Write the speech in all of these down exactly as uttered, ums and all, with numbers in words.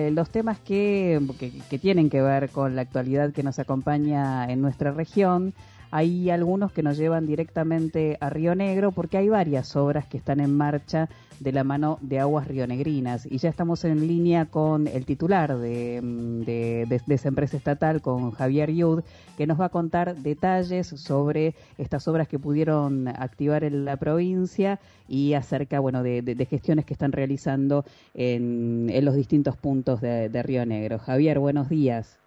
entre los temas que, que, que tienen que ver con la actualidad que nos acompaña en nuestra región, hay algunos que nos llevan directamente a Río Negro porque hay varias obras que están en marcha de la mano de Aguas Rionegrinas y ya estamos en línea con el titular de, de, de, de esa empresa estatal, con Javier Yud, que nos va a contar detalles sobre estas obras que pudieron activar en la provincia y acerca, bueno, de, de, de gestiones que están realizando en, en los distintos puntos de, de Río Negro. Javier, buenos días.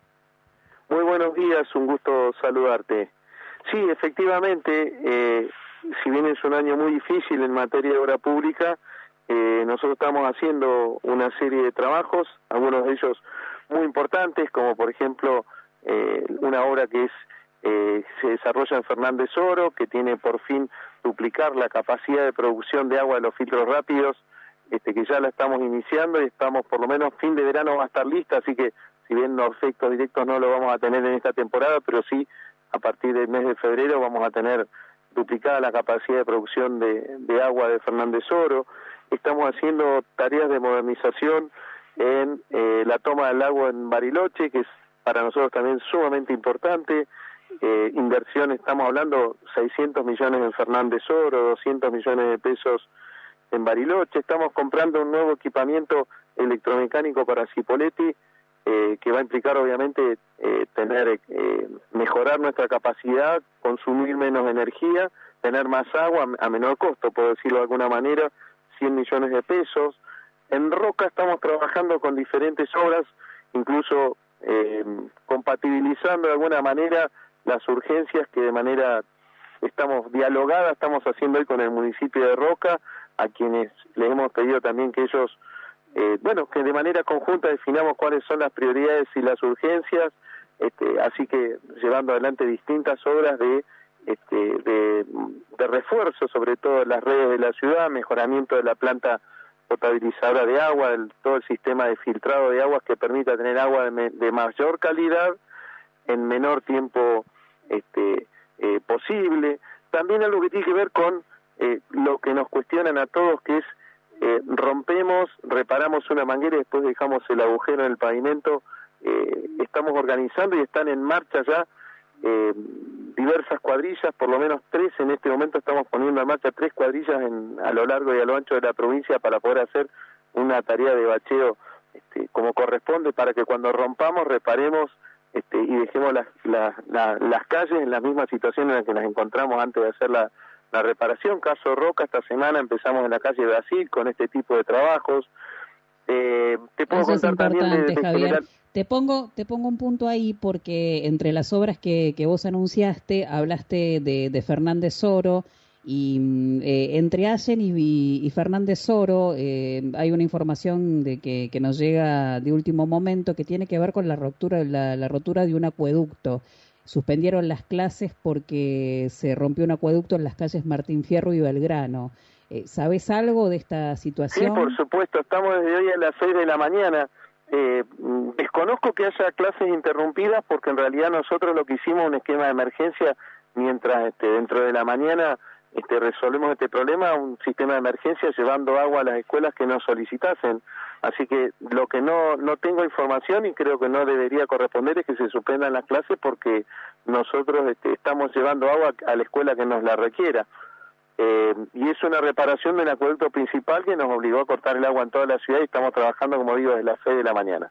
Muy buenos días, un gusto saludarte. Sí, efectivamente, eh, si bien es un año muy difícil en materia de obra pública, eh, nosotros estamos haciendo una serie de trabajos, algunos de ellos muy importantes, como por ejemplo eh, una obra que es eh, se desarrolla en Fernández Oro, que tiene por fin duplicar la capacidad de producción de agua de los filtros rápidos, este, que ya la estamos iniciando y estamos, por lo menos fin de verano va a estar lista, así que si bien los efectos directos no lo vamos a tener en esta temporada, pero sí a partir del mes de febrero vamos a tener duplicada la capacidad de producción de, de agua de Fernández Oro. Estamos haciendo tareas de modernización en eh, la toma del agua en Bariloche, que es para nosotros también sumamente importante. Eh, inversión, estamos hablando seiscientos millones en Fernández Oro, doscientos millones de pesos en Bariloche. Estamos comprando un nuevo equipamiento electromecánico para Cipolletti, Eh, que va a implicar obviamente eh, tener eh, mejorar nuestra capacidad, consumir menos energía, tener más agua a menor costo, puedo decirlo de alguna manera, cien millones de pesos. En Roca estamos trabajando con diferentes obras, incluso eh, compatibilizando de alguna manera las urgencias que de manera estamos dialogada, estamos haciendo hoy con el municipio de Roca, a quienes les hemos pedido también que ellos Eh, bueno, que de manera conjunta definamos cuáles son las prioridades y las urgencias, este, así que llevando adelante distintas obras de, este, de, de refuerzo, sobre todo en las redes de la ciudad, mejoramiento de la planta potabilizadora de agua, el, todo el sistema de filtrado de aguas que permita tener agua de, me, de mayor calidad en menor tiempo este, eh, posible. También algo que tiene que ver con eh, lo que nos cuestionan a todos, que es Eh, rompemos, reparamos una manguera y después dejamos el agujero en el pavimento. Eh, estamos organizando y están en marcha ya eh, diversas cuadrillas, por lo menos tres en este momento estamos poniendo en marcha tres cuadrillas en, a lo largo y a lo ancho de la provincia para poder hacer una tarea de bacheo este, como corresponde, para que cuando rompamos reparemos este, y dejemos las, las, las, las calles en la misma situación en la que nos encontramos antes de hacer la La reparación. Caso Roca, esta semana empezamos en la calle Brasil con este tipo de trabajos. Eh, te puedo Eso contar es también de, de Javier. general... Te pongo, te pongo un punto ahí porque entre las obras que, que vos anunciaste, hablaste de, de Fernández Oro y eh, entre Allen y, y Fernández Oro eh, hay una información de que, que nos llega de último momento que tiene que ver con la rotura, la, la rotura de un acueducto. Suspendieron las clases porque se rompió un acueducto en las calles Martín Fierro y Belgrano. Eh, ¿Sabes algo de esta situación? Sí, por supuesto. Estamos desde hoy a las seis de la mañana. Eh, desconozco que haya clases interrumpidas porque en realidad nosotros lo que hicimos un esquema de emergencia mientras este, dentro de la mañana este, resolvemos este problema, un sistema de emergencia llevando agua a las escuelas que nos solicitasen. Así que lo que no no tengo información y creo que no debería corresponder es que se suspendan las clases porque nosotros este, estamos llevando agua a la escuela que nos la requiera. Eh, y es una reparación del acueducto principal que nos obligó a cortar el agua en toda la ciudad y estamos trabajando, como digo, desde las seis de la mañana.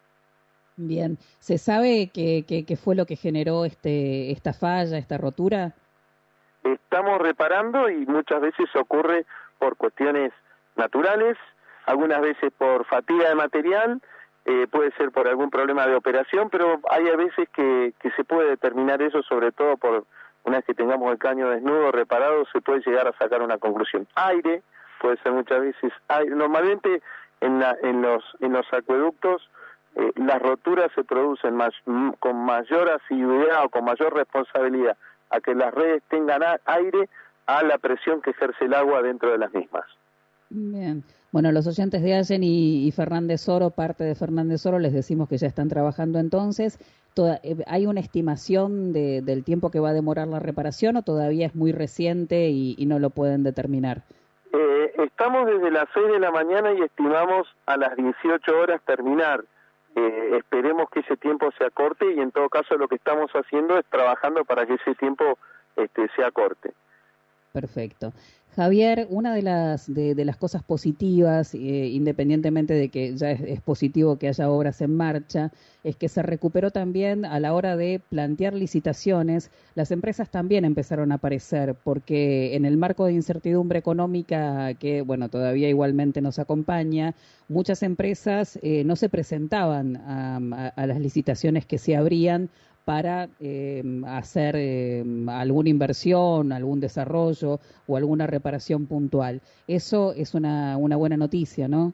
Bien. ¿Se sabe qué, qué, qué fue lo que generó este esta falla, esta rotura? Estamos reparando y muchas veces ocurre por cuestiones naturales, algunas veces por fatiga de material, eh, puede ser por algún problema de operación, pero hay a veces que, que se puede determinar eso, sobre todo por una vez que tengamos el caño desnudo, reparado, se puede llegar a sacar una conclusión. Aire, puede ser muchas veces aire. Normalmente en, la, en, los, en los acueductos eh, las roturas se producen más, con mayor asiduidad o con mayor responsabilidad a que las redes tengan aire a la presión que ejerce el agua dentro de las mismas. Bien. Bueno, los oyentes de Allen y, y Fernández Oro, parte de Fernández Oro, les decimos que ya están trabajando entonces. Toda, eh, ¿Hay una estimación de, del tiempo que va a demorar la reparación o todavía es muy reciente y, y no lo pueden determinar? Eh, Eh, estamos desde las seis de la mañana y estimamos a las dieciocho horas terminar. Eh, esperemos que ese tiempo se acorte y en todo caso lo que estamos haciendo es trabajando para que ese tiempo este, se acorte. Perfecto. Javier, una de las de, de las cosas positivas, eh, independientemente de que ya es, es positivo que haya obras en marcha, es que se recuperó también a la hora de plantear licitaciones. Las empresas también empezaron a aparecer, porque en el marco de incertidumbre económica que, bueno, todavía igualmente nos acompaña, muchas empresas eh, no se presentaban a, a, a las licitaciones que se abrían para eh, hacer eh, alguna inversión, algún desarrollo o alguna reparación puntual. Eso es una, una buena noticia, ¿no?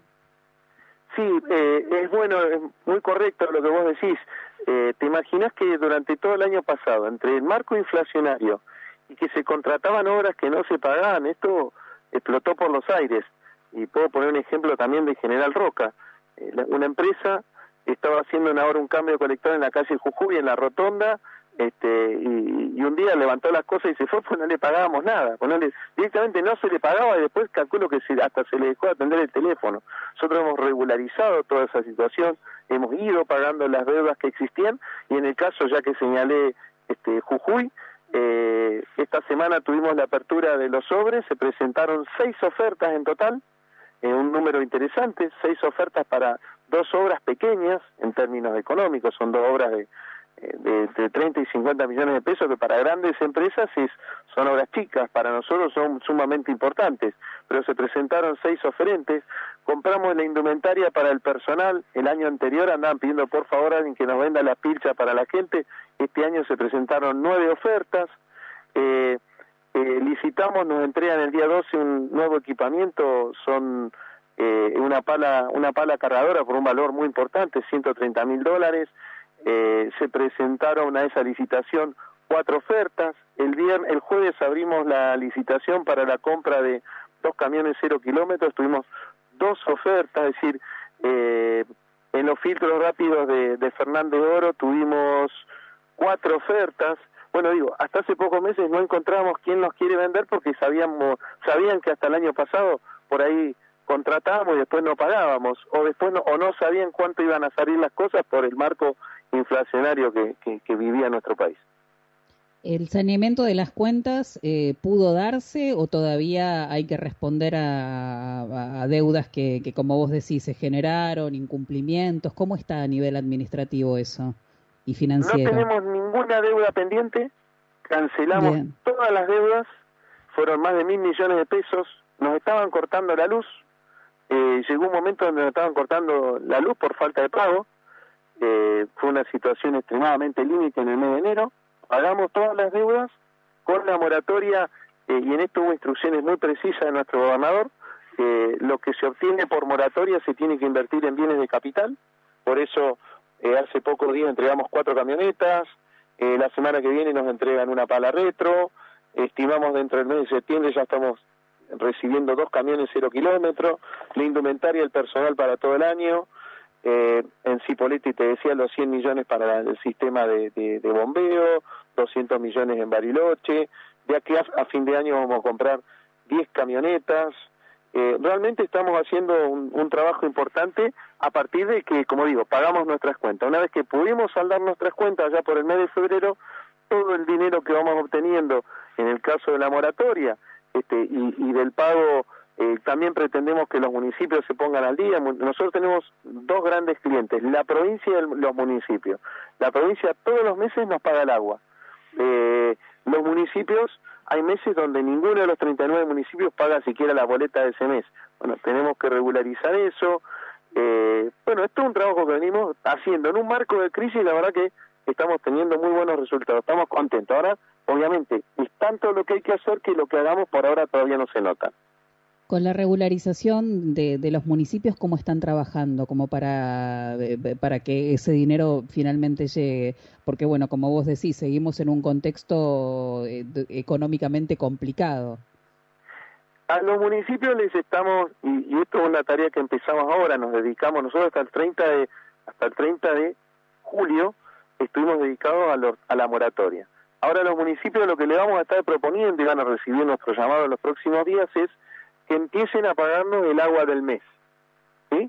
Sí, eh, es bueno, es muy correcto lo que vos decís. Eh, ¿Te imaginas que durante todo el año pasado, entre el marco inflacionario y que se contrataban obras que no se pagaban, esto explotó por los aires? Y puedo poner un ejemplo también de General Roca. Eh, la, una empresa estaba haciendo ahora un cambio de colector en la calle Jujuy, en la rotonda, este, y, y un día levantó las cosas y se fue, pues no le pagábamos nada, pues no le, directamente no se le pagaba y después calculo que se, hasta se le dejó de atender el teléfono. Nosotros hemos regularizado toda esa situación, hemos ido pagando las deudas que existían y en el caso, ya que señalé este, Jujuy, eh, esta semana tuvimos la apertura de los sobres, se presentaron seis ofertas en total, eh, un número interesante, seis ofertas para dos obras pequeñas en términos económicos, son dos obras de, de, de treinta y cincuenta millones de pesos que para grandes empresas es, son obras chicas, para nosotros son sumamente importantes, pero se presentaron seis oferentes, compramos la indumentaria para el personal, el año anterior andaban pidiendo por favor a alguien que nos venda la pilcha para la gente, este año se presentaron nueve ofertas, eh, eh, licitamos, nos entregan el día doce un nuevo equipamiento, son Eh, una pala una pala cargadora por un valor muy importante, ciento treinta mil dólares. Eh, se presentaron a esa licitación cuatro ofertas. El viernes, el jueves abrimos la licitación para la compra de dos camiones cero kilómetros. Tuvimos dos ofertas, es decir, eh, en los filtros rápidos de, de Fernández Oro tuvimos cuatro ofertas. Bueno, digo, hasta hace pocos meses no encontrábamos quién nos quiere vender porque sabíamos sabían que hasta el año pasado por ahí contratábamos y después no pagábamos, o después no, o no sabían cuánto iban a salir las cosas por el marco inflacionario que, que, que vivía nuestro país. ¿El saneamiento de las cuentas eh, pudo darse o todavía hay que responder a, a, a deudas que, que, como vos decís, se generaron, incumplimientos? ¿Cómo está a nivel administrativo eso y financiero? No tenemos ninguna deuda pendiente, cancelamos Bien. todas las deudas, fueron más de mil millones de pesos, nos estaban cortando la luz, eh, llegó un momento donde nos estaban cortando la luz por falta de pago, eh, fue una situación extremadamente límite en el mes de enero, pagamos todas las deudas con la moratoria, eh, y en esto hubo instrucciones muy precisas de nuestro gobernador, eh, lo que se obtiene por moratoria se tiene que invertir en bienes de capital, por eso eh, hace pocos días entregamos cuatro camionetas, eh, la semana que viene nos entregan una pala retro, estimamos dentro del mes de septiembre ya estamos recibiendo dos camiones cero kilómetros, la indumentaria el personal para todo el año, eh, en Cipolletti te decía los cien millones para el sistema de, de, de bombeo, doscientos millones en Bariloche, de aquí a, a fin de año vamos a comprar diez camionetas, eh, realmente estamos haciendo un, un trabajo importante a partir de que, como digo, pagamos nuestras cuentas. Una vez que pudimos saldar nuestras cuentas ya por el mes de febrero, todo el dinero que vamos obteniendo en el caso de la moratoria, Este, y, y del pago, eh, también pretendemos que los municipios se pongan al día. Nosotros tenemos dos grandes clientes, la provincia y el, los municipios. La provincia todos los meses nos paga el agua. Eh, los municipios, hay meses donde ninguno de los treinta y nueve municipios paga siquiera la boleta de ese mes. Bueno, tenemos que regularizar eso. Eh, bueno, esto es un trabajo que venimos haciendo en un marco de crisis, la verdad que estamos teniendo muy buenos resultados, estamos contentos. Ahora, obviamente, es tanto lo que hay que hacer que lo que hagamos por ahora todavía no se nota. Con la regularización de, de los municipios, ¿cómo están trabajando? Como para, para que ese dinero finalmente llegue. Porque, bueno, como vos decís, seguimos en un contexto eh, económicamente complicado. A los municipios les estamos, y, y esto es una tarea que empezamos ahora, nos dedicamos nosotros hasta el treinta de, hasta el treinta de julio, estuvimos dedicados a, lo, a la moratoria. Ahora los municipios lo que le vamos a estar proponiendo y van a recibir nuestro llamado en los próximos días es que empiecen a pagarnos el agua del mes, ¿sí?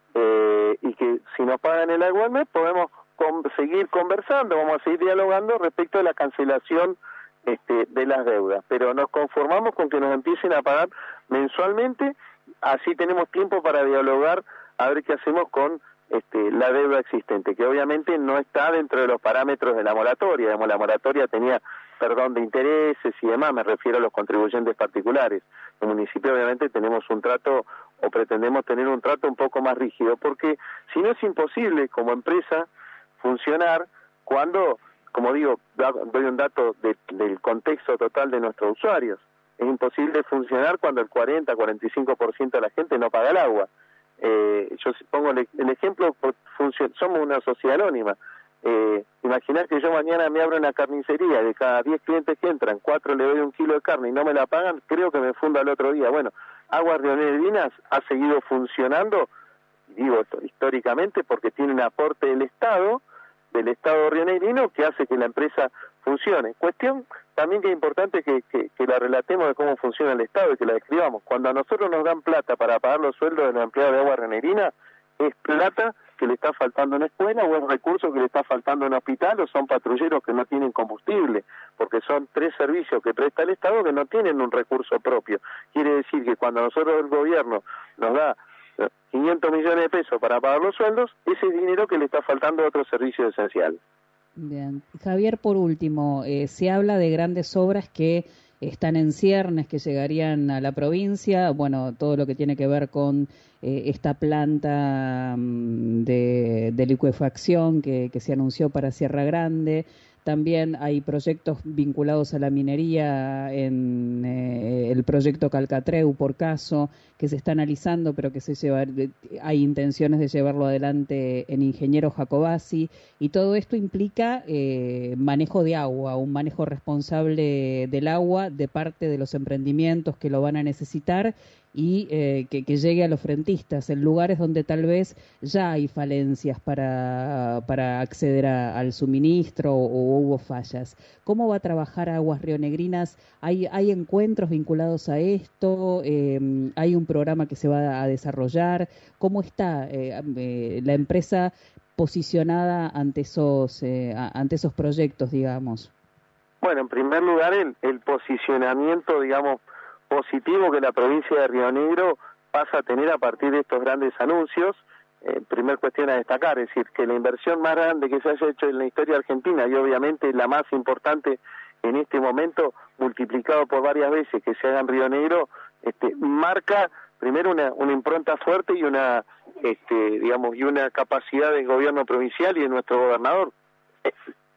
Eh, y que si nos pagan el agua del mes podemos con, seguir conversando, vamos a seguir dialogando respecto a la cancelación este, de las deudas, pero nos conformamos con que nos empiecen a pagar mensualmente, así tenemos tiempo para dialogar a ver qué hacemos con este, la deuda existente, que obviamente no está dentro de los parámetros de la moratoria. Digamos, la moratoria tenía perdón de intereses y demás, me refiero a los contribuyentes particulares. En el municipio obviamente tenemos un trato, o pretendemos tener un trato un poco más rígido, porque si no es imposible como empresa funcionar cuando, como digo, doy un dato de, del contexto total de nuestros usuarios. Es imposible funcionar cuando el cuarenta, cuarenta y cinco por ciento de la gente no paga el agua. Eh, yo pongo el, el ejemplo, somos una sociedad anónima. Eh, imaginar que yo mañana me abro una carnicería, de cada diez clientes que entran, cuatro le doy un kilo de carne y no me la pagan, creo que me funda el otro día. Bueno, Aguas Rionegrinas ha seguido funcionando, digo históricamente, porque tiene un aporte del Estado, del Estado rionegrino, que hace que la empresa funcione. Cuestión también que es importante que, que, que la relatemos de cómo funciona el Estado y que la describamos. Cuando a nosotros nos dan plata para pagar los sueldos de los empleados de Aguas Rionegrinas, es plata que le está faltando en escuela, o es recursos que le está faltando en hospital, o son patrulleros que no tienen combustible, porque son tres servicios que presta el Estado que no tienen un recurso propio. Quiere decir que cuando nosotros el gobierno nos da quinientos millones de pesos para pagar los sueldos, ese es dinero que le está faltando a otro servicio esencial. Bien. Javier, por último, eh, se habla de grandes obras que están en ciernes, que llegarían a la provincia, bueno, todo lo que tiene que ver con eh, esta planta um, de, de licuefacción que, que se anunció para Sierra Grande. También hay proyectos vinculados a la minería en eh, el proyecto Calcatreu, por caso, que se está analizando, pero que se lleva, hay intenciones de llevarlo adelante en Ingeniero Jacobasi, y todo esto implica eh, manejo de agua, un manejo responsable del agua de parte de los emprendimientos que lo van a necesitar, y eh, que, que llegue a los frentistas en lugares donde tal vez ya hay falencias para, para acceder a, al suministro, o, o hubo fallas. ¿Cómo va a trabajar Aguas Rionegrinas? ¿Hay, hay encuentros vinculados a esto? Eh, ¿Hay un programa que se va a desarrollar? ¿Cómo está eh, eh, la empresa posicionada ante esos, eh, ante esos proyectos, digamos? Bueno, en primer lugar, el, el posicionamiento, digamos, positivo que la provincia de Río Negro pasa a tener a partir de estos grandes anuncios. Eh, primer cuestión a destacar, es decir, que la inversión más grande que se haya hecho en la historia argentina, y obviamente la más importante en este momento, multiplicado por varias veces que se haga en Río Negro, este, marca primero una, una impronta fuerte y una, este, digamos, y una capacidad del gobierno provincial y de nuestro gobernador, eh,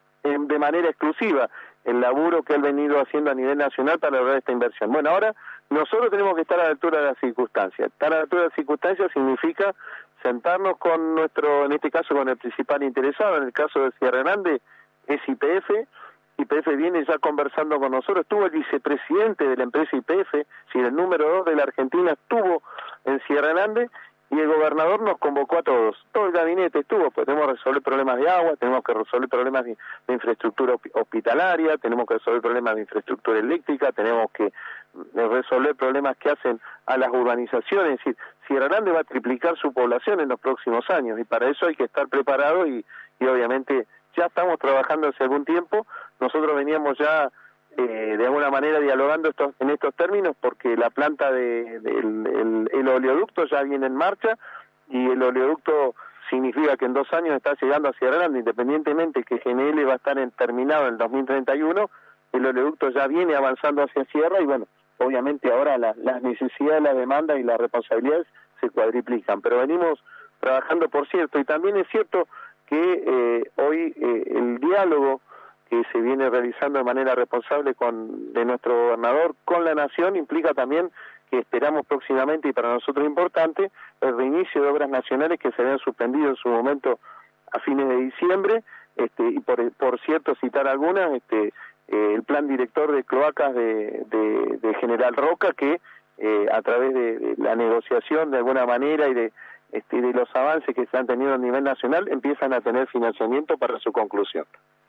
de manera exclusiva, el laburo que han venido haciendo a nivel nacional para lograr esta inversión. Bueno, ahora nosotros tenemos que estar a la altura de las circunstancias. Estar a la altura de las circunstancias significa sentarnos con nuestro, en este caso con el principal interesado, en el caso de Sierra Grande, es Y P F. Y P F viene ya conversando con nosotros, estuvo el vicepresidente de la empresa Y P F, si el número dos de la Argentina estuvo en Sierra Grande, y el gobernador nos convocó a todos. Todo el gabinete estuvo, pues tenemos que resolver problemas de agua, tenemos que resolver problemas de, de infraestructura hospitalaria, tenemos que resolver problemas de infraestructura eléctrica, tenemos que resolver problemas que hacen a las urbanizaciones. Es decir, Sierra Grande va a triplicar su población en los próximos años, y para eso hay que estar preparado, y, y obviamente ya estamos trabajando hace algún tiempo. Nosotros veníamos ya Eh, de alguna manera dialogando estos, en estos términos, porque la planta de, de el, el, el oleoducto ya viene en marcha, y el oleoducto significa que en dos años está llegando a Sierra Grande, independientemente que G N L va a estar en, terminado en el dos mil treinta y uno, el oleoducto ya viene avanzando hacia Sierra, y bueno, obviamente ahora la, las necesidades, la demanda y las responsabilidades se cuadriplican, pero venimos trabajando, por cierto, y también es cierto que eh, hoy eh, el diálogo que se viene realizando de manera responsable con de nuestro gobernador con la Nación implica también que esperamos próximamente, y para nosotros importante, el reinicio de obras nacionales que se habían suspendido en su momento a fines de diciembre, este, y por, por cierto citar algunas, este, eh, el plan director de cloacas de, de, de General Roca, que eh, a través de, de la negociación de alguna manera y de, este, de los avances que se han tenido a nivel nacional, empiezan a tener financiamiento para su conclusión.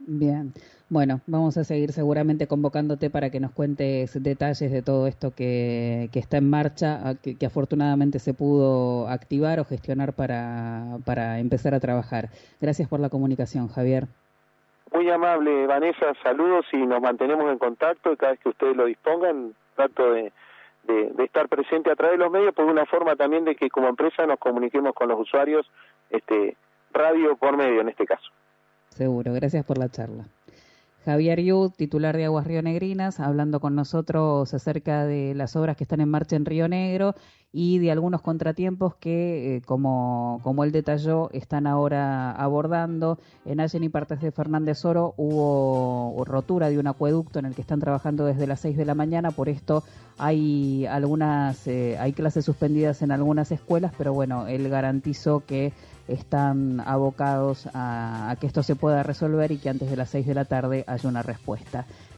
Bien, bueno, vamos a seguir seguramente convocándote para que nos cuentes detalles de todo esto que, que está en marcha, que, que afortunadamente se pudo activar o gestionar para, para empezar a trabajar. Gracias por la comunicación, Javier. Muy amable, Vanessa, saludos y nos mantenemos en contacto y cada vez que ustedes lo dispongan, trato de, de, de estar presente a través de los medios por una forma también de que como empresa nos comuniquemos con los usuarios, este, radio por medio en este caso. Seguro, gracias por la charla. Javier Yu, titular de Aguas Rionegrinas, hablando con nosotros acerca de las obras que están en marcha en Río Negro y de algunos contratiempos que, eh, como, como él detalló, están ahora abordando. En Allen y partes de Fernández Oro hubo rotura de un acueducto en el que están trabajando desde las seis de la mañana, por esto hay algunas, eh, hay clases suspendidas en algunas escuelas, pero bueno, él garantizó que están abocados a, a que esto se pueda resolver y que antes de las seis de la tarde haya una respuesta.